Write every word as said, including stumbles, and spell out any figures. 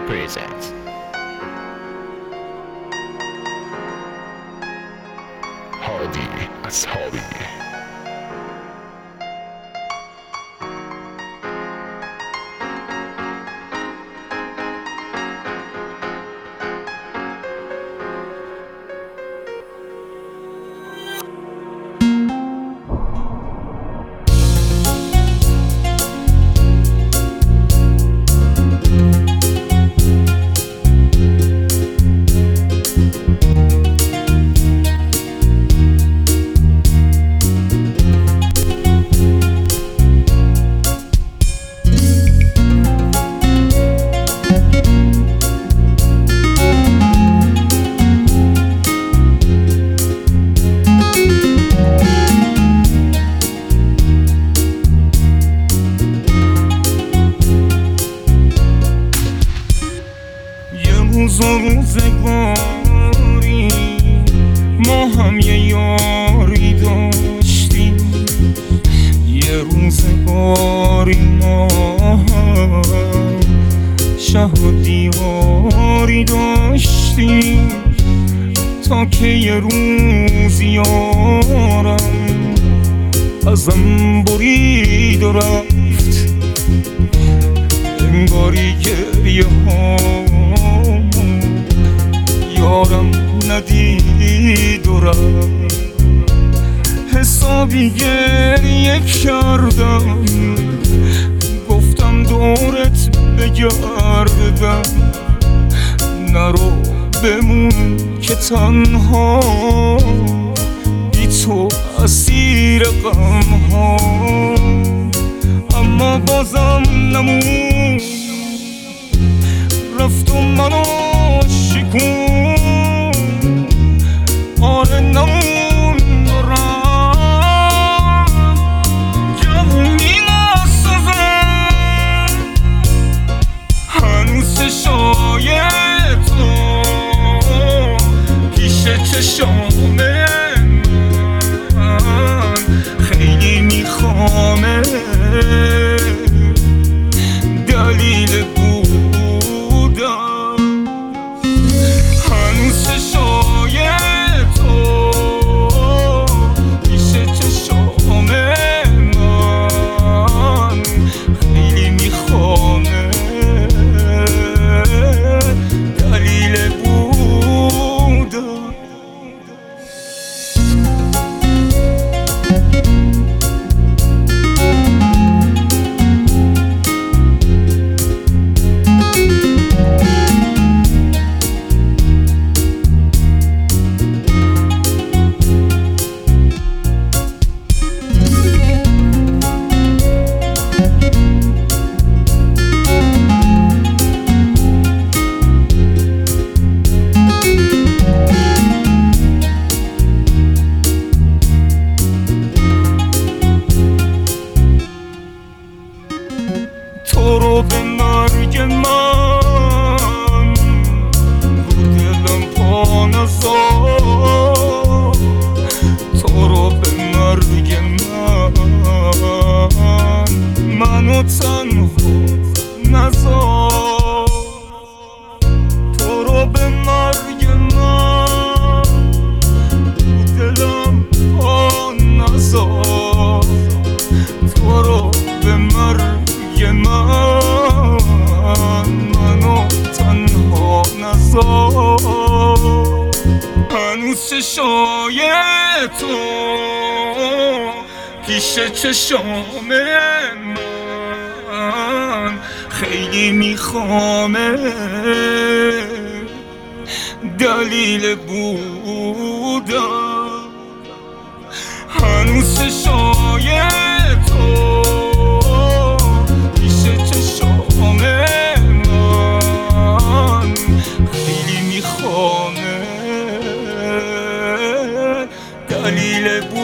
presents هادی اصحابی. روز و روزگاری ما هم یه یاری داشتیم، یه روزگاری ما هم شه و دیواری داشتیم، تا که یه روز یارم ازم برید و رفت، انگاری گریه ها یارم ندید و رفت. حسابی گریه کردم، گفتم دورت بگردم، نرو بمون که تنها بی تو اسیر غم ها. اما بازم نمون، رفت و منو شکون، آره نمون دارم جوونی ناسازم، هنوز چشای تو پیش چشام من خیلی میخوامه، دلیل بودم هنوز چشای تو پیش چشام من خیلی میخوامه، دلیل بودم. تو رو به مرگ من رو دلم پا نذار، تو رو به مرگ من منو تنها نذار، تو رو به مرگ من رو دلم پا نذار، تو رو به مرگ من منو تنها نذار. هنوز چشای تو پیش چشام من خیلی میخوامه، دلیل بودم هنوز چشای تو پیش چشام من خیلی میخوامه، دلیل بودم.